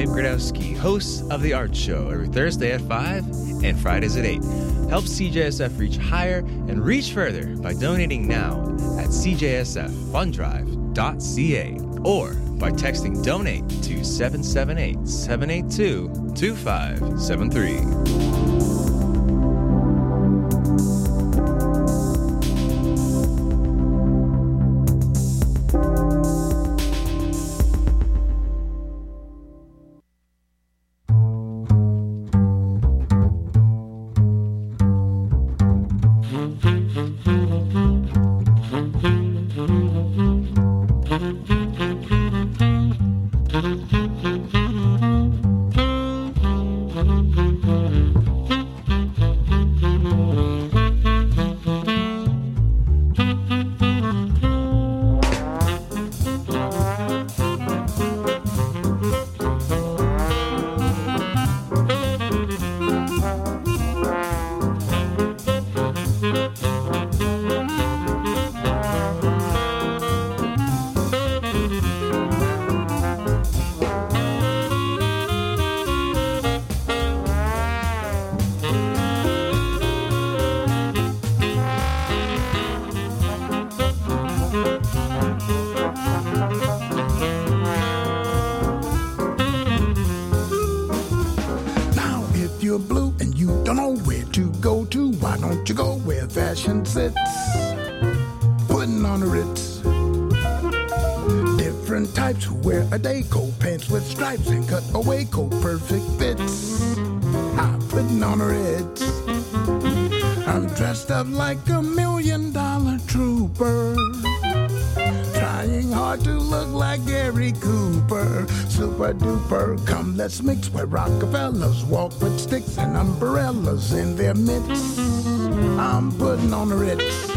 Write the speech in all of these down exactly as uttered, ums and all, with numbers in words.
Nick Gradowski, host of The Art Show, every Thursday at five and Fridays at eight. Help C J S F reach higher and reach further by donating now at c j s f fund drive dot c a or by texting donate to seven seven eight, seven eight two, two five seven three. Fashion sits, putting on a Ritz. Different types who wear a day coat, pants with stripes and cutaway coat, perfect fits. I'm putting on a Ritz. I'm dressed up like a million dollar trooper, trying hard to look like Gary Cooper. Super duper, come let's mix where Rockefellers walk with sticks and umbrellas in their midst. I'm putting on the Ritz.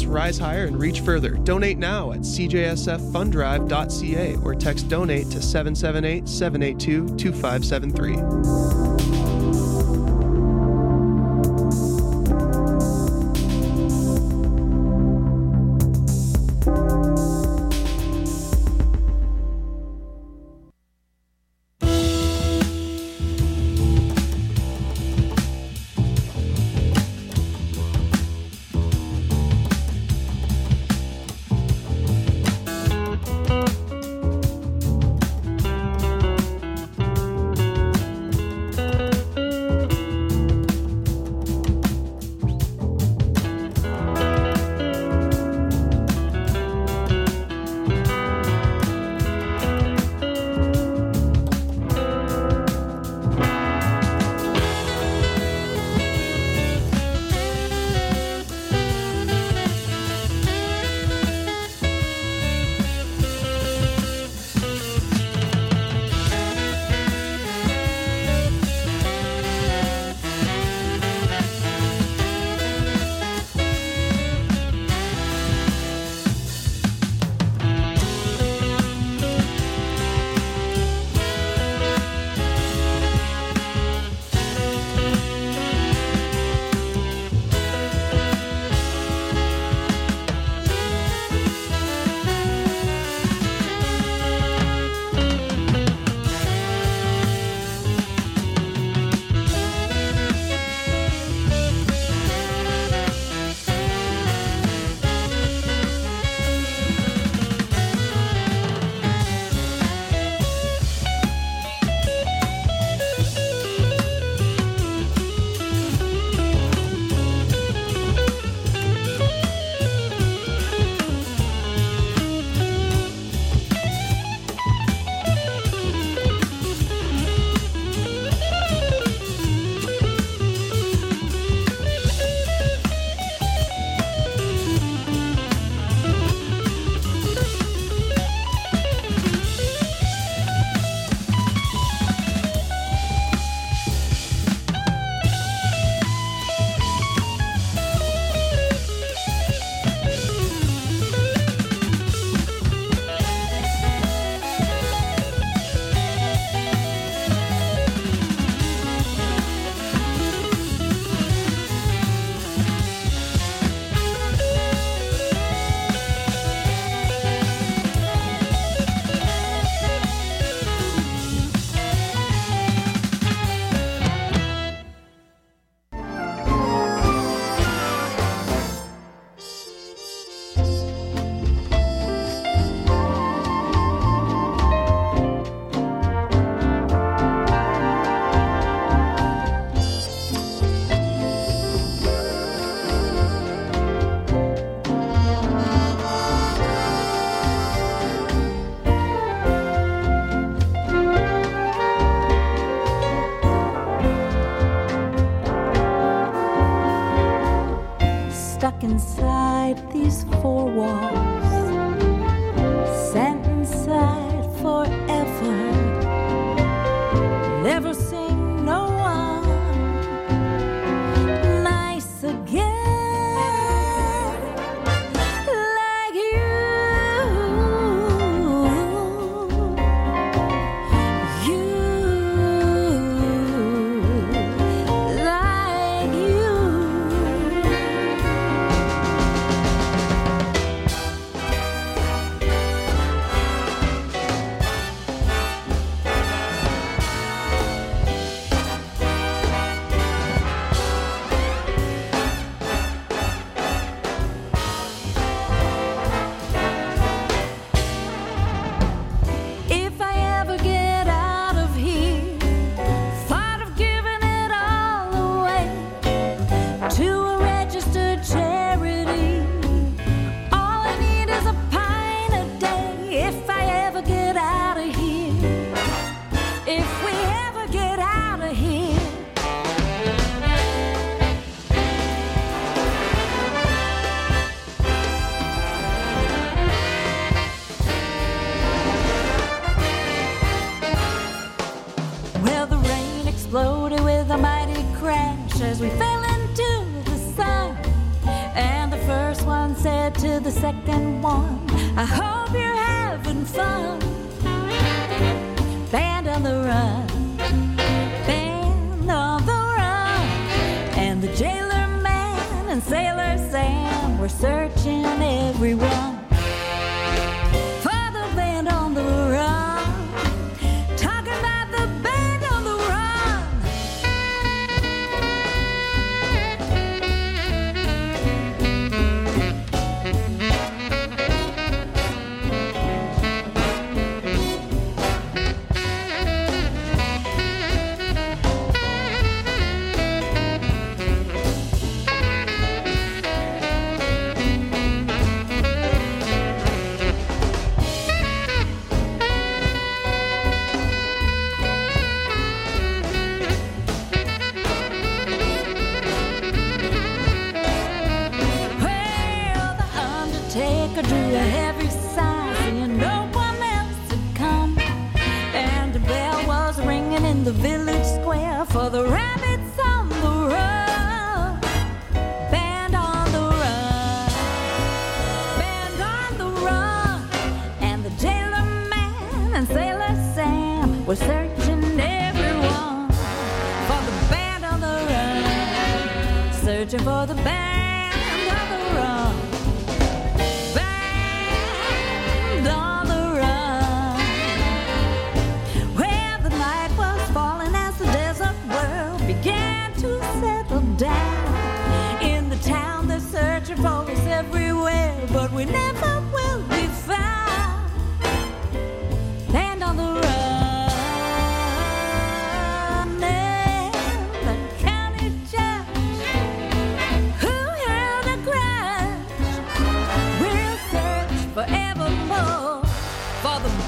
rise higher and reach further. Donate now at c j s f fund drive dot c a or text donate to seven seven eight, seven eight two, two five seven three. Stuck inside these four walls, sent inside forever. Never sing no one nice again like you. You like you. If I ever get out of here, thought of giving it all away to a registered charity. All I need is a pint a day. If I ever get out of here, if we ever get out of here. Well, the rain exploded with a mighty crash as we fell into the sun. And the first one said, to the second one. I hope you're having fun. Band on the run, band on the run. And the jailer man and Sailor Sam were searching everyone for the band on the run. Talking about the band on the run. Drew a heavy sigh, seeing no one else had come. And the bell was ringing in the village square for the rabbits on the run. Band on the run, band on the run. And the jailer man and Sailor Sam were searching everyone for the band on the run. Searching for the band on the run. Down in the town, they're searching for us everywhere, but we never will be found. Land on the run, and the county judge who held a grudge will search forevermore for the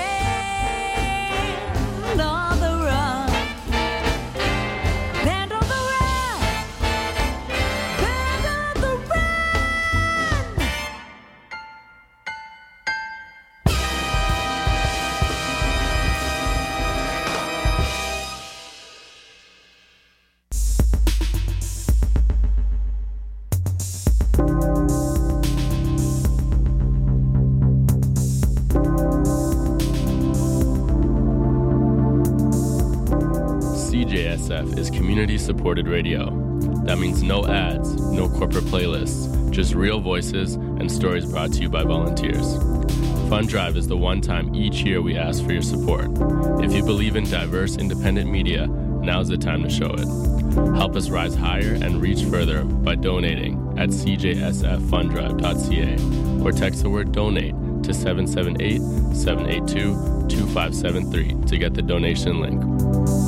band on the run. Band on the run. C J S F is community-supported radio. That means no ads, no corporate playlists, just real voices and stories brought to you by volunteers. Fund Drive is the one time each year we ask for your support. If you believe in diverse, independent media, now's the time to show it. Help us rise higher and reach further by donating at c j s f fund drive dot c a or text the word donate to seven seven eight, seven eight two, two five seven three to get the donation link.